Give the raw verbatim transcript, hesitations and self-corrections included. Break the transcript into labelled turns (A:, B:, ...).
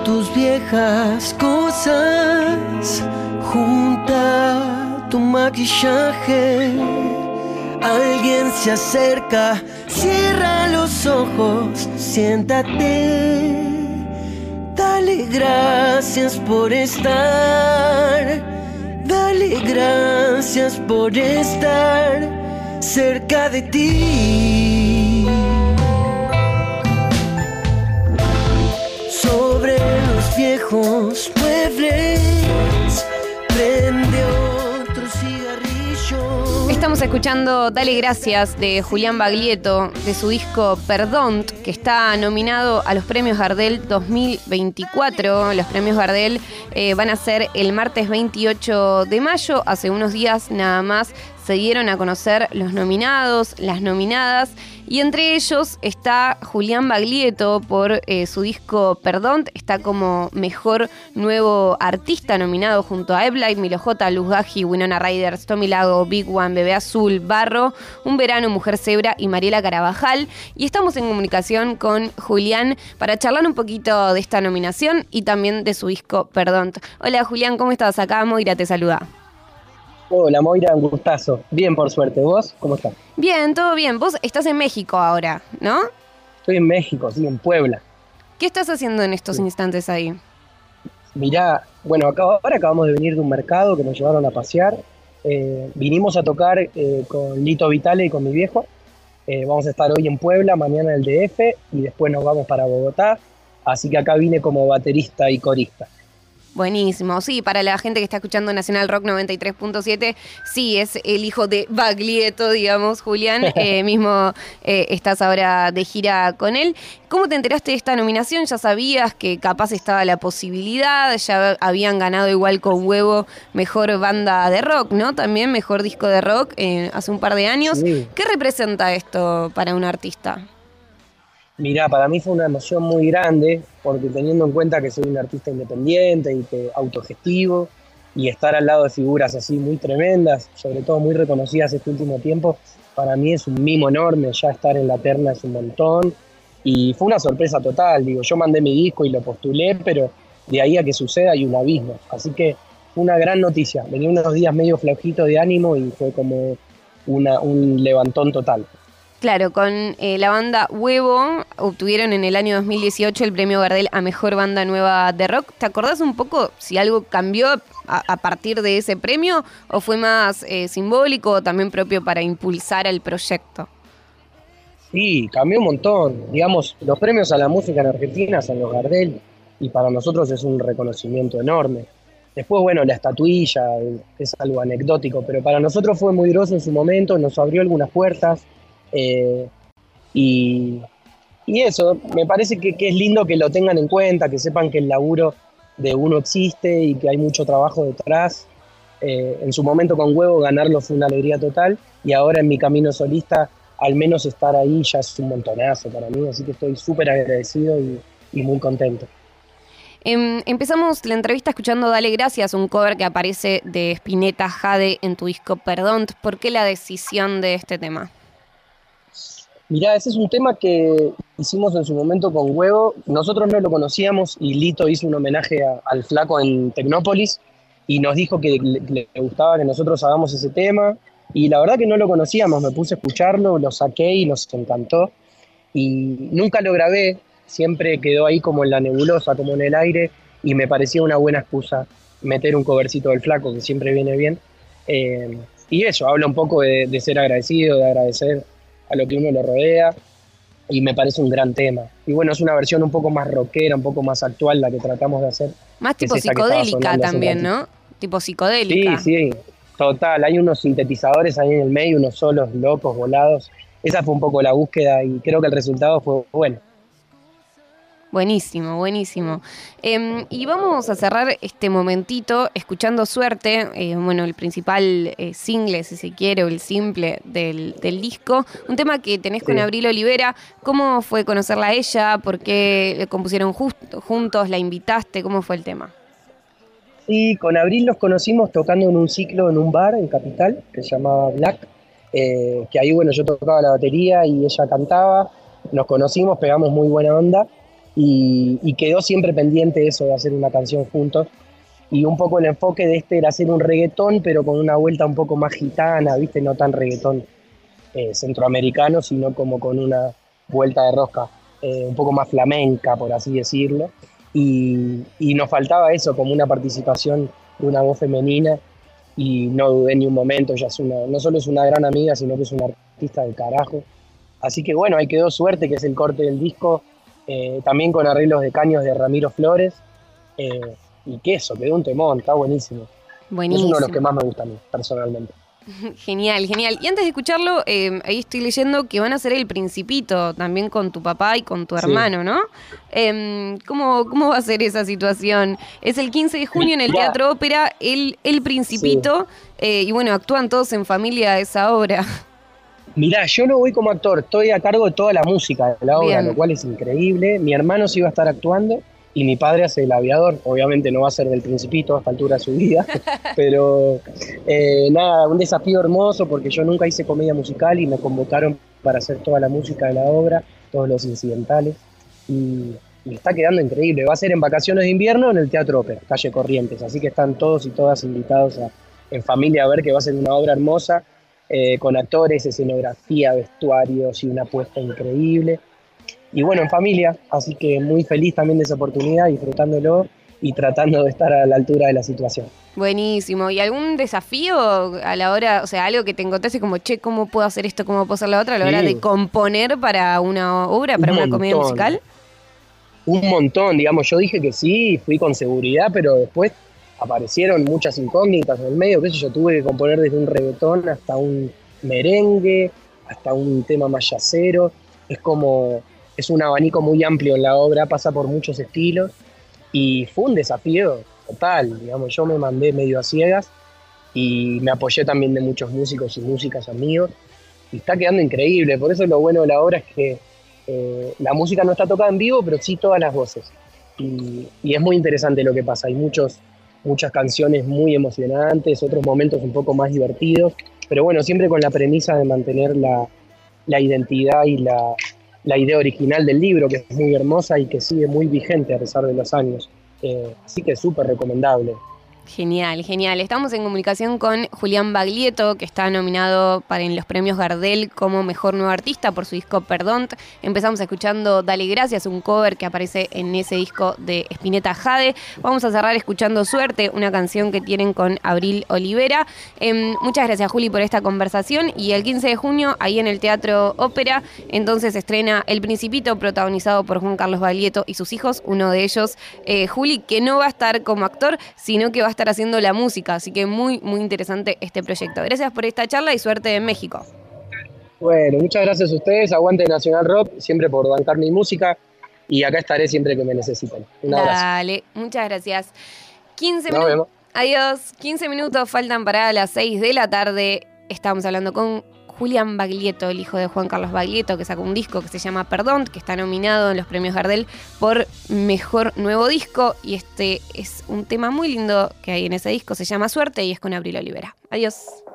A: tus viejas cosas, junta tu maquillaje. Alguien se acerca, cierra los ojos, siéntate. Dale gracias por estar, dale gracias por estar cerca de ti. Sobre los viejos muebles prende otro cigarrillo.
B: Estamos escuchando Dale Gracias de Julián Baglietto, de su disco Perdón, que está nominado a los premios Gardel dos mil veinticuatro. Los premios Gardel eh, van a ser el martes veintiocho de mayo. Hace unos días nada más se dieron a conocer los nominados, las nominadas, y entre ellos está Julián Baglietto por eh, su disco Perdón. Está como mejor nuevo artista nominado junto a Eblay, Milo J, Luz Gaji, Winona Ryder, Tommy Lago, Big One, Bebé Azul, Barro, Un Verano, Mujer Zebra y Mariela Carabajal. Y estamos en comunicación con Julián para charlar un poquito de esta nominación y también de su disco Perdón. Hola Julián, ¿cómo estás? Acá Moira te saluda.
C: Hola Moira, un gustazo. Bien, por suerte. ¿Vos? ¿Cómo estás?
B: Bien, todo bien. Vos estás en México ahora, ¿no?
C: Estoy en México, sí, en Puebla.
B: ¿Qué estás haciendo en estos sí. instantes ahí?
C: Mirá, bueno, acá, ahora acabamos de venir de un mercado que nos llevaron a pasear. Eh, vinimos a tocar eh, con Lito Vitale y con mi viejo. Eh, vamos a estar hoy en Puebla, mañana en el D F y después nos vamos para Bogotá. Así que acá vine como baterista y corista.
B: Buenísimo, sí, para la gente que está escuchando Nacional Rock noventa y tres punto siete, sí, es el hijo de Baglietto, digamos, Julián, eh, mismo eh, estás ahora de gira con él. ¿Cómo te enteraste de esta nominación? ¿Ya sabías que capaz estaba la posibilidad? ¿Ya habían ganado igual con Huevo mejor banda de rock, ¿no? También mejor disco de rock eh, hace un par de años. Sí. ¿Qué representa esto para un artista?
C: Mirá, para mí fue una emoción muy grande, porque teniendo en cuenta que soy un artista independiente y que autogestivo, y estar al lado de figuras así muy tremendas, sobre todo muy reconocidas este último tiempo, para mí es un mimo enorme. Ya estar en la terna es un montón, y fue una sorpresa total. Digo, yo mandé mi disco y lo postulé, pero de ahí a que suceda hay un abismo, así que fue una gran noticia. Venía unos días medio flojitos de ánimo y fue como una, un levantón total.
B: Claro, con eh, la banda Huevo obtuvieron en el año dos mil dieciocho el premio Gardel a Mejor Banda Nueva de Rock. ¿Te acordás un poco si algo cambió a, a partir de ese premio o fue más eh, simbólico o también propio para impulsar el proyecto?
C: Sí, cambió un montón. Digamos, los premios a la música en Argentina son los Gardel y para nosotros es un reconocimiento enorme. Después, bueno, la estatuilla es algo anecdótico, pero para nosotros fue muy groso en su momento, nos abrió algunas puertas. Eh, y, y eso, me parece que, que es lindo que lo tengan en cuenta, que sepan que el laburo de uno existe y que hay mucho trabajo detrás. Eh, en su momento con Huevo ganarlo fue una alegría total y ahora en mi camino solista al menos estar ahí ya es un montonazo para mí, así que estoy súper agradecido y, y muy contento.
B: Eh, empezamos la entrevista escuchando Dale Gracias, un cover que aparece de Spinetta Jade en tu disco Perdón. ¿Por qué la decisión de este tema?
C: Mirá, ese es un tema que hicimos en su momento con Huevo. Nosotros no lo conocíamos y Lito hizo un homenaje a, al Flaco en Tecnópolis y nos dijo que le, le gustaba que nosotros hagamos ese tema. Y la verdad que no lo conocíamos, me puse a escucharlo, lo saqué y nos encantó. Y nunca lo grabé, siempre quedó ahí como en la nebulosa, como en el aire, y me parecía una buena excusa meter un covercito del Flaco, que siempre viene bien. Eh, y eso, habla un poco de, de ser agradecido, de agradecer a lo que uno lo rodea, y me parece un gran tema. Y bueno, es una versión un poco más rockera, un poco más actual la que tratamos de hacer.
B: Más tipo psicodélica también, ¿no? Tipo psicodélica.
C: Sí, sí, total. Hay unos sintetizadores ahí en el medio, unos solos locos, volados. Esa fue un poco la búsqueda y creo que el resultado fue bueno.
B: Buenísimo, buenísimo. Eh, y vamos a cerrar este momentito escuchando Suerte, eh, bueno, el principal eh, single, si se quiere, o el simple del, del disco. Un tema que tenés sí. con Abril Olivera. ¿Cómo fue conocerla a ella? ¿Por qué le compusieron justo, juntos? ¿La invitaste? ¿Cómo fue el tema?
C: Sí, con Abril nos conocimos tocando en un ciclo en un bar en Capital, que se llamaba Black, eh, que ahí, bueno, yo tocaba la batería y ella cantaba. Nos conocimos, pegamos muy buena onda. y, y quedó siempre pendiente eso de hacer una canción juntos. Y un poco el enfoque de este era hacer un reggaetón, pero con una vuelta un poco más gitana, ¿viste? No tan reggaetón eh, centroamericano, sino como con una vuelta de rosca eh, un poco más flamenca, por así decirlo. Y, y nos faltaba eso, como una participación de una voz femenina, y no dudé ni un momento. Ella es una, no solo es una gran amiga, sino que es una artista del carajo. Así que bueno, ahí quedó Suerte, que es el corte del disco, eh, también con arreglos de caños de Ramiro Flores. Eh, y queso, quedó un temón, está buenísimo.
B: Buenísimo.
C: Es uno de los que más me gusta a mí, personalmente.
B: Genial, genial. Y antes de escucharlo, eh, ahí estoy leyendo que van a hacer El Principito también con tu papá y con tu hermano, sí. ¿no? Eh, ¿cómo, ¿Cómo va a ser esa situación? Es el quince de junio en el
C: Mirá.
B: Teatro Ópera, El, el Principito, sí. eh, y bueno, actúan todos en familia esa obra.
C: Mirá, yo no voy como actor, estoy a cargo de toda la música de la obra, Bien. Lo cual es increíble. Mi hermano sí va a estar actuando y mi padre hace el aviador. Obviamente no va a ser del Principito a esta altura de su vida, pero eh, nada, un desafío hermoso porque yo nunca hice comedia musical y me convocaron para hacer toda la música de la obra, todos los incidentales, y, y está quedando increíble. Va a ser en vacaciones de invierno en el Teatro Ópera, calle Corrientes, así que están todos y todas invitados a, en familia a ver que va a ser una obra hermosa, eh, con actores, escenografía, vestuarios y una apuesta increíble. Y bueno, en familia, así que muy feliz también de esa oportunidad, disfrutándolo y tratando de estar a la altura de la situación.
B: Buenísimo. ¿Y algún desafío a la hora, o sea, algo que te encontraste como, che, ¿cómo puedo hacer esto, cómo puedo hacer la otra, a la sí. hora de componer para una obra, para un una montón. Comedia musical?
C: Un montón, digamos, yo dije que sí, fui con seguridad, pero después aparecieron muchas incógnitas en el medio, qué sé yo, tuve que componer desde un reggaetón hasta un merengue, hasta un tema más yacero. Es como... Es un abanico muy amplio en la obra, pasa por muchos estilos y fue un desafío total, digamos, yo me mandé medio a ciegas y me apoyé también de muchos músicos y músicas amigos y está quedando increíble. Por eso lo bueno de la obra es que eh, la música no está tocada en vivo, pero sí todas las voces y, y es muy interesante lo que pasa. Hay muchos, muchas canciones muy emocionantes, otros momentos un poco más divertidos, pero bueno, siempre con la premisa de mantener la, la identidad y la la idea original del libro, que es muy hermosa y que sigue muy vigente a pesar de los años. Eh, así que es súper recomendable.
B: Genial, genial. Estamos en comunicación con Julián Baglietto, que está nominado para en los premios Gardel como Mejor Nuevo Artista por su disco Perdón. Empezamos escuchando Dale Gracias, un cover que aparece en ese disco de Spinetta Jade. Vamos a cerrar escuchando Suerte, una canción que tienen con Abril Olivera. Eh, muchas gracias, Juli, por esta conversación. Y el quince de junio, ahí en el Teatro Ópera, entonces estrena El Principito, protagonizado por Juan Carlos Baglietto y sus hijos. Uno de ellos, eh, Juli, que no va a estar como actor, sino que va a estar haciendo la música, así que muy, muy interesante este proyecto. Gracias por esta charla y suerte en México.
C: Bueno, muchas gracias a ustedes, aguante Nacional Rock, siempre por bancar mi música y acá estaré siempre que me necesiten. Un abrazo.
B: Dale, muchas gracias. quince minutos. Adiós. quince minutos faltan para las seis de la tarde. Estamos hablando con Julián Baglietto, el hijo de Juan Carlos Baglietto, que sacó un disco que se llama Perdón, que está nominado en los premios Gardel por Mejor Nuevo Disco, y este es un tema muy lindo que hay en ese disco, se llama Suerte y es con Abril Olivera. Adiós.